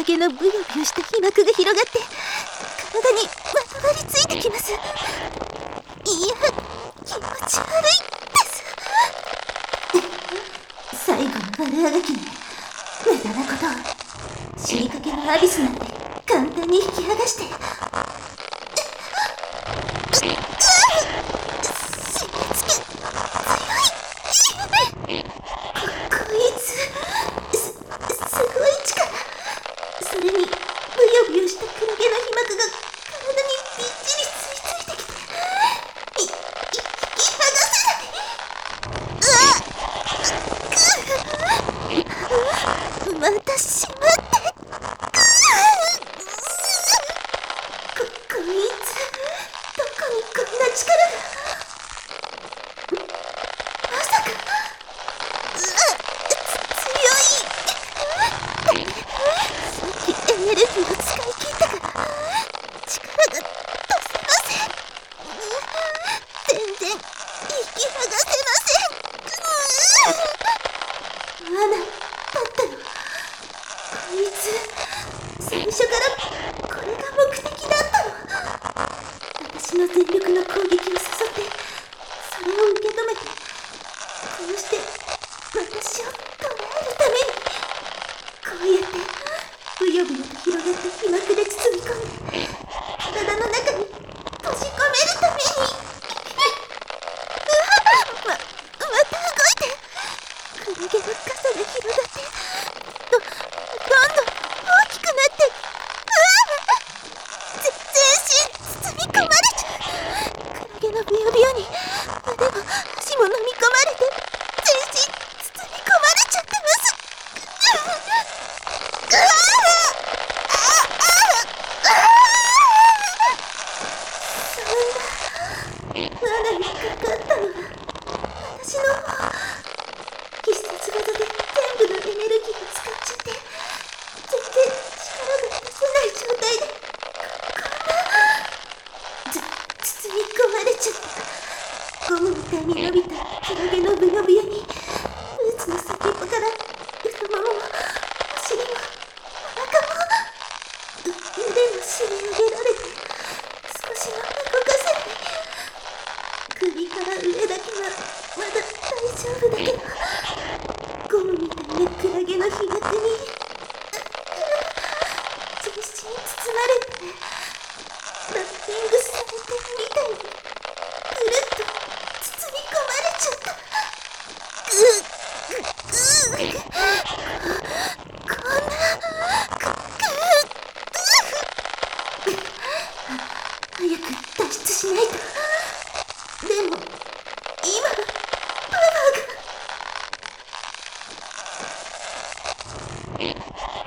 クラゲのブヨブヨした皮膜が広がって体にまとわりついてきます。いや、気持ち悪いです。最後の悪あがきに無駄なことを。死にかけのアビスなんて簡単に引き剥がして。それにブヨブヨしたクラゲの皮膜が体にびっちり吸い付いてきて、引き剥がせない。またしまって。こいつどこにこんな力が。まさか強い。エネルギーを使い切ったから力が出せません。全然引き剥がせません。罠だったの。こいつ最初からこれが目的だったの。私の全力の攻撃を誘ってそれを受け止めてこうして私を捕らえるためにこうやってブヨブヨと広がった皮膜で包み込んで体の中に閉じ込めるために。また動いて。クラゲの傘が広がってどんどん大きくなって。全身包み込まれちゃう。クラゲのブヨブヨに腕も足も飲み込まれて全身包み込まれちゃってます。罠にかかったのは私の方。必殺技で全部のエネルギーを使っちゃって全然力が出せない状態でこんな包み込まれちゃった。ゴムみたいに伸びたクラゲのブヨブヨにブーツの先っぽから太もももお尻もお腹も腕も締め上げられて少しも動かせない。首から上だけはまだ大丈夫だけどゴムみたいなクラゲの皮膜に全身包まれてラッピングされてるみたいにぐるっと包み込まれちゃった。こんな早く脱出しないと。でも今パワーが